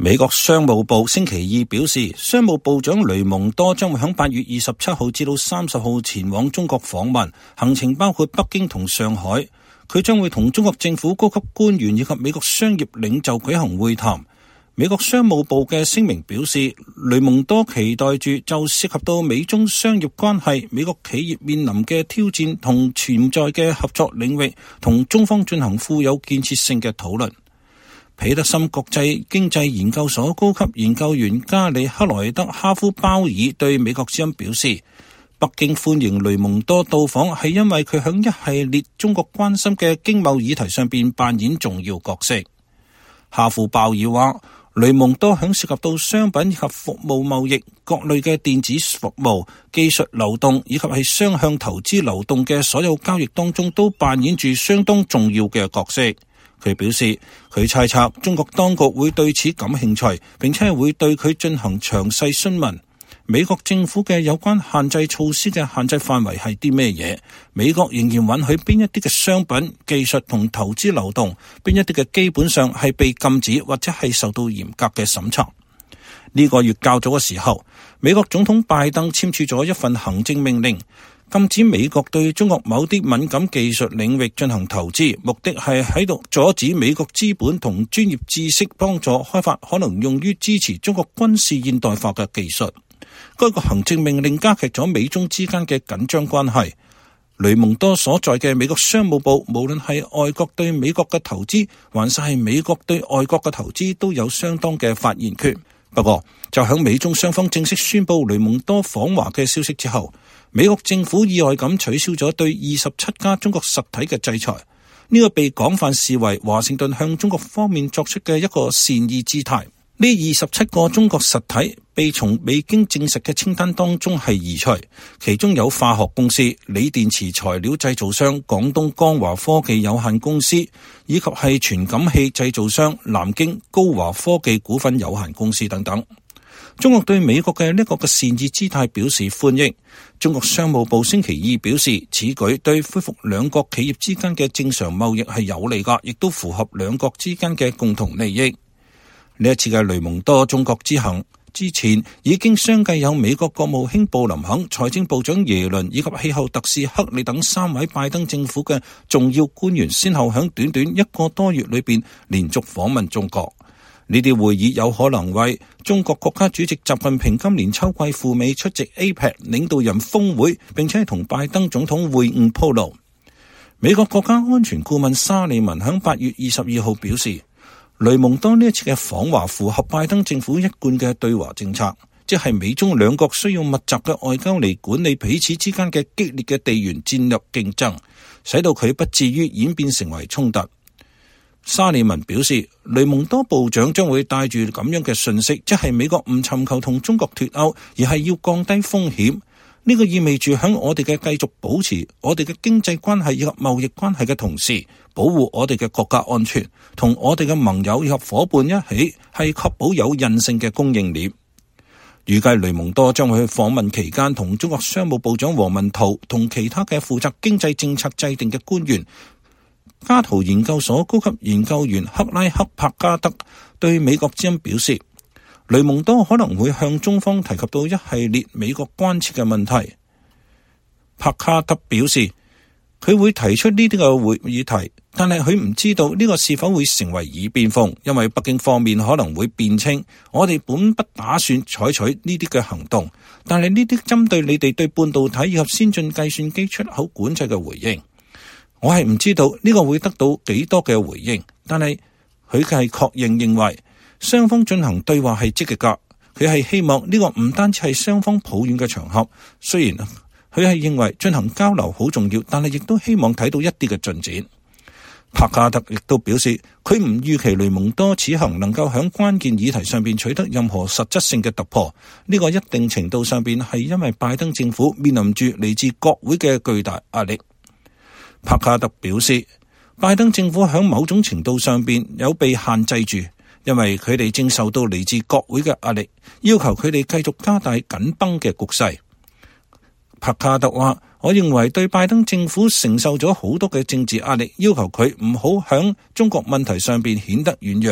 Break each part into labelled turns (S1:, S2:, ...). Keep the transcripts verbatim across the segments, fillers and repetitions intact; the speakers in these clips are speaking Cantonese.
S1: 美國商務部星期二表示，商務部長雷蒙多將會喺八月二十七號至到三十號前往中國訪問，行程包括北京同上海。佢將會同中國政府高級官員以及美國商業領袖舉行會談。美國商務部嘅聲明表示，雷蒙多期待住就涉及到美中商業關係、美國企業面臨嘅挑戰同潛在嘅合作領域，同中方進行富有建設性嘅討論。彼得森國際經濟研究所高級研究員加里克萊德哈夫鮑爾對美國之音表示，北京歡迎雷蒙多到訪係因為佢響一系列中國關心嘅經貿議題上邊扮演重要角色。哈夫鮑爾話，雷蒙多響涉及到商品以及服務貿易、各類嘅電子服務、技術流動以及係雙向投資流動嘅所有交易當中都扮演住相當重要嘅角色。佢表示，佢猜測中國當局會對此感興趣，並且會對佢進行詳細詢問。美國政府嘅有關限制措施嘅限制範圍係啲咩嘢？美國仍然允許邊一啲嘅商品、技術同投資流動，邊一啲嘅基本上係被禁止或者係受到嚴格嘅審查。呢個月較早嘅時候，美國總統拜登簽署咗一份行政命令，禁止美國對中國某啲敏感技術領域進行投資，目的係喺度阻止美國資本同專業知識幫助開發可能用於支持中國軍事現代化嘅技術。該個行政命令加劇咗美中之間嘅緊張關係。雷蒙多所在嘅美國商務部，無論係外國對美國嘅投資，還是係美國對外國嘅投資，都有相當嘅發言權。不過，就響美中雙方正式宣布雷蒙多訪華嘅消息之後，美國政府意外咁取消咗對二十七家中國實體嘅制裁。呢個被廣泛視為華盛頓向中國方面作出嘅一個善意姿態。呢二十七個中國實體被從未經證實嘅清單當中係移除，其中有化學公司、鋰電池材料製造商廣東光華科技有限公司，以及係傳感器製造商南京高華科技股份有限公司等等。中國對美國嘅呢個嘅善意姿態表示歡迎。中國商務部星期二表示，此舉對恢復兩國企業之間嘅正常貿易係有利㗎，亦都符合兩國之間嘅共同利益。呢一次嘅雷蒙多中國之行之前，已經相繼有美國國務卿布林肯、財政部長耶倫以及氣候特使克里等三位拜登政府嘅重要官員，先後喺短短一個多月裏邊連續訪問中國。呢啲會議有可能為中國國家主席習近平今年秋季赴美出席 A P E C 領導人峰會，並且同拜登總統會晤鋪路。美國國家安全顧問沙利文喺八月二十二號表示，雷蒙多呢一次嘅訪華符合拜登政府一貫嘅對華政策，即係美中兩國需要密集嘅外交嚟管理彼此之間嘅激烈嘅地緣戰略競爭，使到佢不至於演變成為衝突。沙利文表示，雷蒙多部長將會帶住咁樣嘅訊息，即係美國唔尋求同中國脫歐，而係要降低風險。呢個意味住喺我哋嘅繼續保持我哋嘅經濟關係以及貿易關係嘅同時，保護我哋嘅國家安全，同我哋嘅盟友以及夥伴一起，係確保有韌性嘅供應鏈。預計雷蒙多將會去訪問期間，同中國商務部長王文濤同其他嘅負責經濟政策制定嘅官員。加圖研究所高級研究員克拉克帕加德對美國之音表示，雷蒙多可能會向中方提及到一系列美國關切嘅問題。帕卡德表示，佢會提出呢啲嘅會議題，但係佢唔知道呢個是否會成為耳邊風，因為北京方面可能會辯稱，我哋本不打算採取呢啲嘅行動，但係呢啲針對你哋對半導體以及先進計算機出口管制嘅回應。我係唔知道呢個會得到幾多嘅回應，但係佢係確認認為雙方進行對話係積極㗎。佢係希望呢個唔單止係雙方抱怨嘅場合，雖然佢係認為進行交流好重要，但係亦都希望睇到一啲嘅進展。帕卡特亦都表示，佢唔預期雷蒙多此行能夠喺關鍵議題上邊取得任何實質性嘅突破。呢個一定程度上邊係因為拜登政府面臨住嚟自國會嘅巨大壓力。帕卡特表示，拜登政府喺某種程度上邊有被限制住，因為佢哋正受到嚟自國會嘅壓力，要求佢哋繼續加大緊繃嘅局勢。帕卡特話，我認為對拜登政府承受咗好多嘅政治壓力，要求佢唔好喺中國問題上邊顯得軟弱，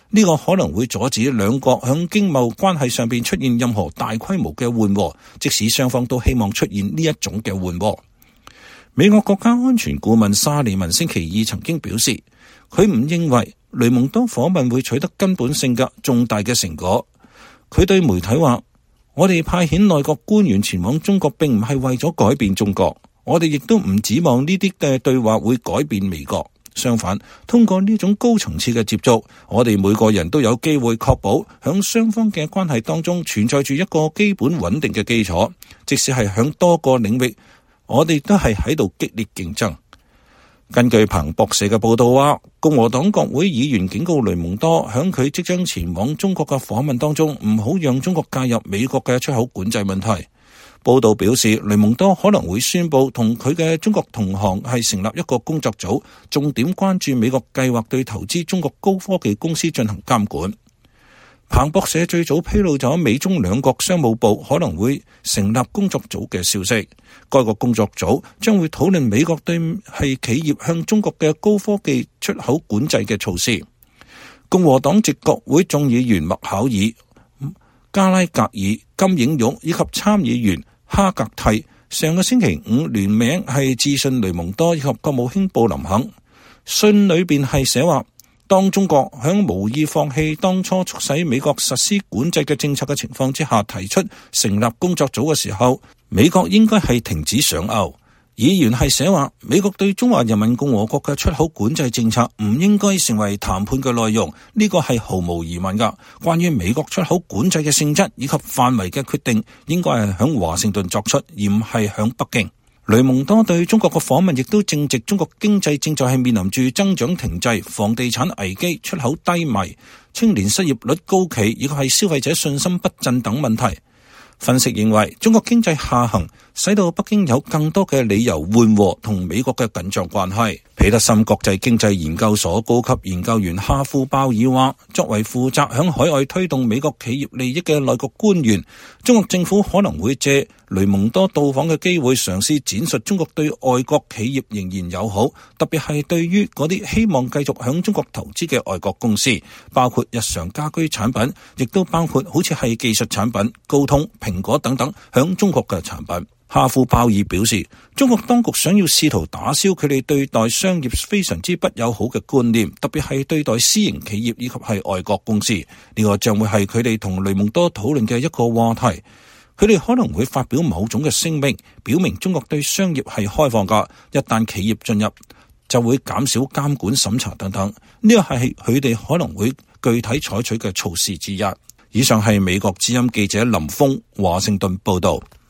S1: 呢個可能會阻止兩國響經貿關係上邊出現任何大規模嘅緩和，即使雙方都希望出現呢一種嘅緩和。美國國家安全顧問沙利文星期二曾經表示，佢唔認為雷蒙多訪問會取得根本性嘅重大嘅成果。佢對媒體話：我哋派遣內閣官員前往中國並唔係為咗改變中國，我哋亦都唔指望呢啲嘅對話會改變美國。相反，通過呢種高層次嘅接觸，我哋每個人都有機會確保響雙方嘅關係當中存在住一個基本穩定嘅基礎，即使係響多個領域，我哋都係喺度激烈競爭。根據彭博社嘅報道話，共和黨國會議員警告雷蒙多響佢即將前往中國嘅訪問當中，唔好讓中國介入美國嘅出口管制問題。報道表示，雷蒙多可能會宣布同佢嘅中國同行係成立一個工作組，重點關注美國計劃對投資中國高科技公司進行監管。彭博社最早披露咗美中兩國商務部可能會成立工作組嘅消息。該個工作組將會討論美國對係企業向中國嘅高科技出口管制嘅措施。共和黨籍國會眾議員麥考爾、加拉格爾、金映玉以及參議員哈格蒂上個星期五聯名係致信雷蒙多以及國務卿布林肯，信裏邊係寫話，當中國響無意放棄當初促使美國實施管制嘅政策嘅情況之下提出成立工作組嘅時候，美國應該係停止上鈎。議員係寫話，美國對中華人民共和國嘅出口管制政策唔應該成為談判嘅內容，呢個係毫無疑問噶。關於美國出口管制嘅性質以及範圍嘅決定，應該係響華盛頓作出，而唔係響北京。雷蒙多對中國嘅訪問亦都正值中國經濟正在係面臨住增長停滯、房地產危機、出口低迷、青年失業率高企以及係消費者信心不振等問題。分析認為，中國經濟下行使到北京有更多嘅理由緩和同美國嘅緊張關係。彼得森國際經濟研究所高級研究員哈夫鮑爾話，作為負責響海外推動美國企業利益嘅內閣官員，中國政府可能會借雷蒙多到訪嘅機會，嘗試展述中國對外國企業仍然友好，特別係對於嗰啲希望繼續響中國投資嘅外國公司，包括日常家居產品，亦都包括好似係技術產品、高通、蘋果等等響中國嘅產品。哈夫鮑爾表示，中國當局想要試圖打消佢哋對待商業非常之不友好嘅觀念，特別係對待私營企業以及係外國公司。呢個將會係佢哋同雷蒙多討論嘅一個話題。佢哋可能會發表某種嘅聲明，表明中國對商業係開放㗎，一旦企業進入就會減少監管審查等等。呢個係佢哋可能會具體採取嘅措施之一。以上係美國之音記者林峰華盛頓報道。